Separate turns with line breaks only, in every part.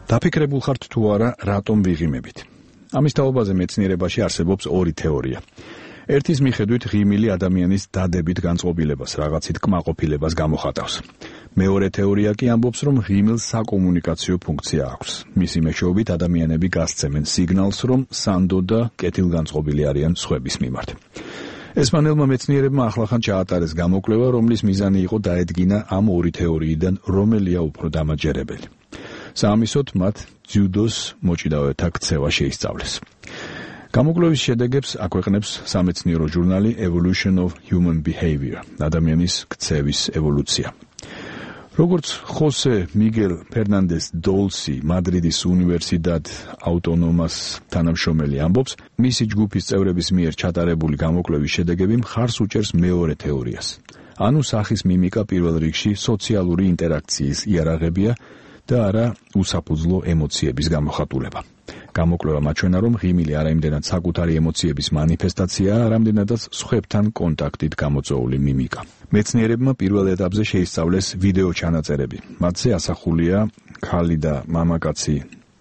დაფიქრებულ ხართ თუ არა, რატომ ვიღიმებით? ამის თაობაზე მეცნიერებაში არსებობს ორი თეორია. ერთის მიხედვით ღიმილი ადამიანის დადებით განწყობილებას, რაღაცით კმაყოფილებას გამოხატავს. მეორე თეორია კი ამბობს, რომ ღიმილს საკომუნიკაციო ფუნქცია აქვს. მისი მეშვეობით ადამიანები გასცემენ სიგნალს, რომ სანდო და კეთილგანწყობილი არიან სხვების მიმართ. ესპანელმა მეცნიერებმა ახლახან ჩაატარეს გამოკვლევა, რომლის მიზანი იყო დაედგინა ამ ორი თეორიიდან რომელია უფრო დამაჯერებელი. საამისოდ მათ ძიუდოს მოჭიდავეთა ქცევა შეისწავლეს. გამოკვლევის შედეგებს აქვეყნებს სამეცნიერო ჟურნალი Evolution of Human Behavior, ადამიანის ქცევის ევოლუცია. როგორც ხოსე მიგელ ფერნანდეს დოლსი, მადრიდის უნივერსიტეტ აუტონომას თანამშრომელი ამბობს, მისი ჯგუფის წევრების მიერ ჩატარებული გამოკვლევის შედეგები მხარს უჭერს მეორე თეორიას. ანუ სახის მიმიკა პირველ რიგში სოციალური ინტერაქციის იარაღებია და არა უსაფუძვლო ემოციების გამოხატულება. გამოკვლევა მაჩვენა, რომ ღიმილი არა იმდენად საკუთარი ემოციების მანიფესტაციაა, რამდენადაც სხვებთან კონტაქტით გამოწვეული მიმიკა. მეცნიერებმა პირველ ეტაპზე შეისწავლეს ვიდეო ჩანაწერები. მათზე ასახულია ქალი და მამაკაცი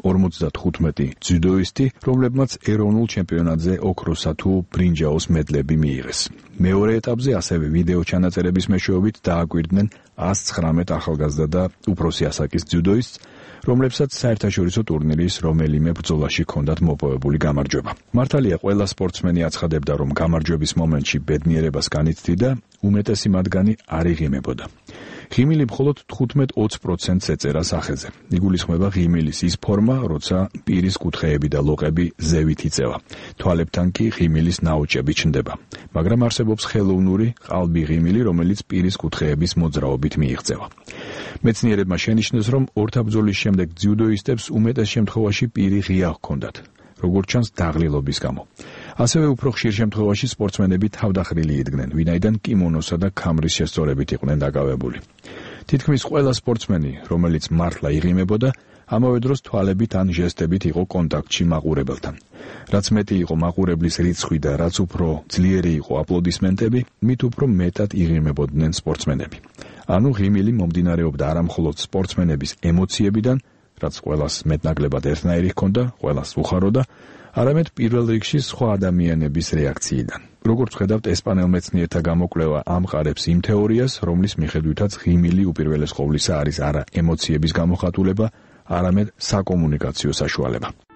55 ძიუდოისტი, რომლებმაც ეროვნულ ჩემპიონატზე ოქროსა თუ ბრინჯაოს მედლები მიიღეს. მეორე ეტაპზე ასევე ვიდეო ჩანაწერების მეშვეობით დააკვირდნენ 119 ახალგაზრდა და უფროსი ასაკის ძიუდოისტს, რომლებსაც საერთაშორისო ტურნირის რომელიმე ბრძოლაში ჰქონდათ მოპოვებული გამარჯვება. მართალია, ყველა სპორტსმენი აცხადებდა, რომ გამარჯვების მომენტში ბედნიერებას განიცდიდა, უმეტესი მათგანი არ იღიმებოდა. ღიმილი მხოლოდ 15-20%-ს ეწერა სახეზე. იგულისხმება ღიმილის ის ფორმა, როცა პირის კუთხეები და ლოყები ზევით იწევა. თვალებთან კი ღიმილის ნაოჭები ჩნდება. მაგრამ არსებობს ხელოვნური ყალბი ღიმილი, რომელიც პირის კუთხეების მოძრაობით მიიღწევა. მეცნიერებმა შენიშნეს, რომ ორთაბრძოლის შემდეგ ძიუდოისტებს უმეტეს შემთხვევაში პირი ღია ჰქონდათ, როგორც ჩანს დაღლილობის გამო. ასევე უფრო ხშირ შემთხვევაში სპორტსმენები თავდახრილი იდგნენ, ვინაიდან კიმონოსა და ქამრის შესწორებით იყვნენ დაკავებული. თითქმის ყველა სპორტსმენი, რომელიც მართლა იღიმებოდა, ამავე დროს თვალებით ან ჟესტებით იყო კონტაქტში მაყურებელთან. რაც მეტი იყო მაყურებლის რიცხვი და რაც უფრო ძლიერი იყო აპლოდისმენტები, მით უფრო მეტად იღიმებოდნენ სპორტსმენები. ანუ ღიმილი მომდინარეობდა არა მხოლოდ სპორტსმენების ემოციებიდან, რაც ყველას მეტნაკლებად ერთნაირი ჰქონდა, ყველას უხაროდა, არამედ პირველ რიგში სხვა ადამიანების რეაქციიდან. როგორც ხედავთ, ესპანელ მეცნიერთა გამოკვლევა ამყარებს იმ თეორიას, რომლის მიხედვითაც ღიმილი უპირველეს ყოვლისა არის არა ემოციების გამოხატულება, არამედ საკომუნიკაციო საშუალება.